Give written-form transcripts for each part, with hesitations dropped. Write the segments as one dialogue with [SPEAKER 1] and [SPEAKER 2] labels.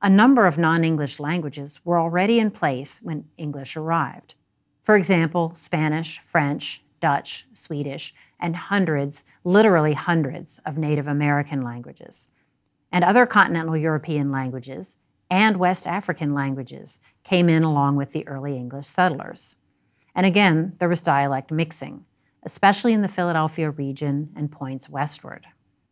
[SPEAKER 1] A number of non-English languages were already in place when English arrived. For example, Spanish, French, Dutch, Swedish, and hundreds, literally hundreds, of Native American languages. And other continental European languages and West African languages came in along with the early English settlers. And again, there was dialect mixing, especially in the Philadelphia region and points westward.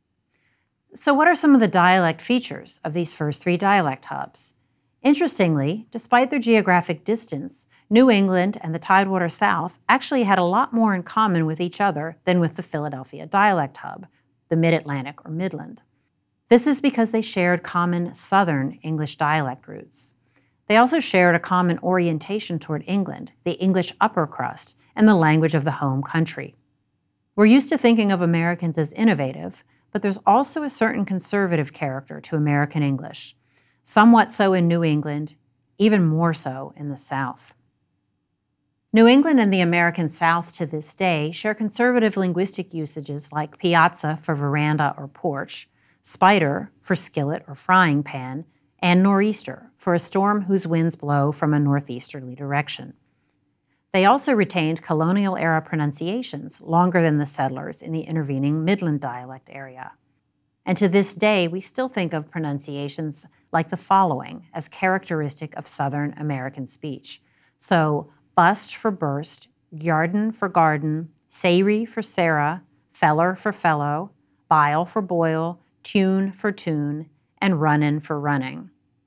[SPEAKER 1] So what are some of the dialect features of these first three dialect hubs? Interestingly, despite their geographic distance, New England and the Tidewater South actually had a lot more in common with each other than with the Philadelphia dialect hub, the Mid-Atlantic or Midland. This is because they shared common Southern English dialect roots. They also shared a common orientation toward England, the English upper crust, and the language of the home country. We're used to thinking of Americans as innovative, but there's also a certain conservative character to American English, somewhat so in New England, even more so in the South. New England and the American South to this day share conservative linguistic usages like piazza for veranda or porch, spider for skillet or frying pan, and nor'easter for a storm whose winds blow from a northeasterly direction. They also retained colonial-era pronunciations longer than the settlers in the intervening Midland dialect area. And to this day, we still think of pronunciations like the following as characteristic of Southern American speech. So, bust for burst, garden for garden, sayry for Sarah, feller for fellow, bile for boil, tune for tune, and runnin' for running.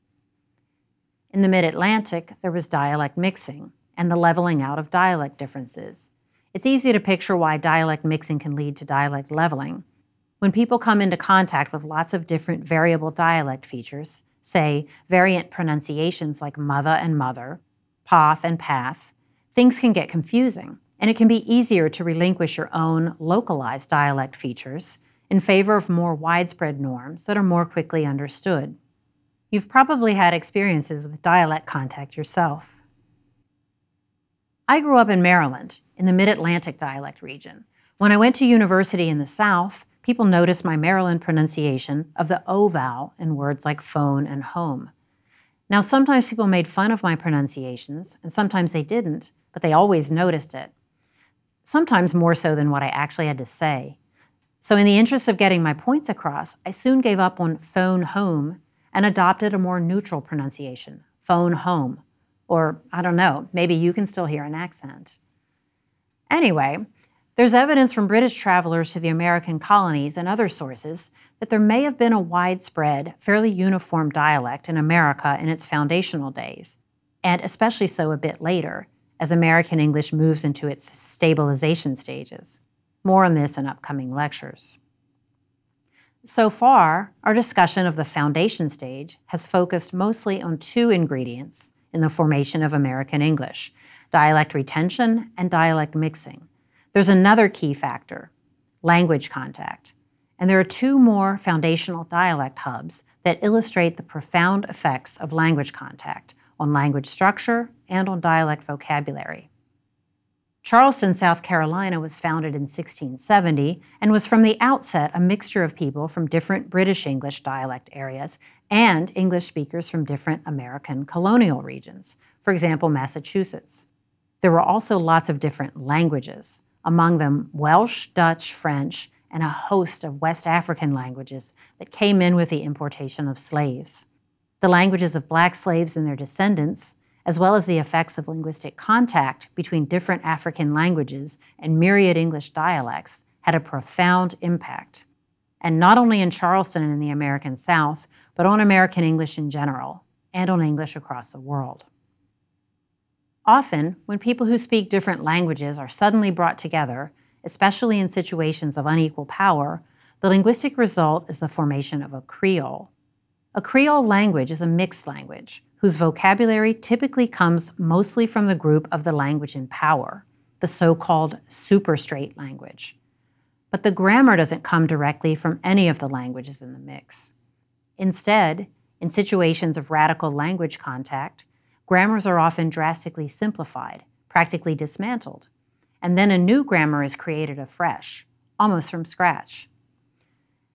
[SPEAKER 1] In the Mid-Atlantic, there was dialect mixing and the leveling out of dialect differences. It's easy to picture why dialect mixing can lead to dialect leveling. When people come into contact with lots of different variable dialect features, say variant pronunciations like mother and mother, path and path, things can get confusing, and it can be easier to relinquish your own localized dialect features in favor of more widespread norms that are more quickly understood. You've probably had experiences with dialect contact yourself. I grew up in Maryland, in the Mid-Atlantic dialect region. When I went to university in the South, people noticed my Maryland pronunciation of the O vowel in words like phone and home. Now, sometimes people made fun of my pronunciations, and sometimes they didn't, but they always noticed it. Sometimes more so than what I actually had to say. So in the interest of getting my points across, I soon gave up on phone home and adopted a more neutral pronunciation, phone home. Or, I don't know, maybe you can still hear an accent. Anyway, there's evidence from British travelers to the American colonies and other sources that there may have been a widespread, fairly uniform dialect in America in its foundational days, and especially so a bit later, as American English moves into its stabilization stages. More on this in upcoming lectures. So far, our discussion of the foundation stage has focused mostly on two ingredients in the formation of American English: dialect retention and dialect mixing. There's another key factor, language contact. And there are two more foundational dialect hubs that illustrate the profound effects of language contact on language structure and on dialect vocabulary. Charleston, South Carolina was founded in 1670 and was from the outset a mixture of people from different British English dialect areas and English speakers from different American colonial regions, for example, Massachusetts. There were also lots of different languages, among them Welsh, Dutch, French, and a host of West African languages that came in with the importation of slaves. The languages of black slaves and their descendants, as well as the effects of linguistic contact between different African languages and myriad English dialects, had a profound impact. And not only in Charleston and in the American South, but on American English in general, and on English across the world. Often, when people who speak different languages are suddenly brought together, especially in situations of unequal power, the linguistic result is the formation of a Creole. A Creole language is a mixed language, whose vocabulary typically comes mostly from the group of the language in power, the so-called super-straight language. But the grammar doesn't come directly from any of the languages in the mix. Instead, in situations of radical language contact, grammars are often drastically simplified, practically dismantled, and then a new grammar is created afresh, almost from scratch.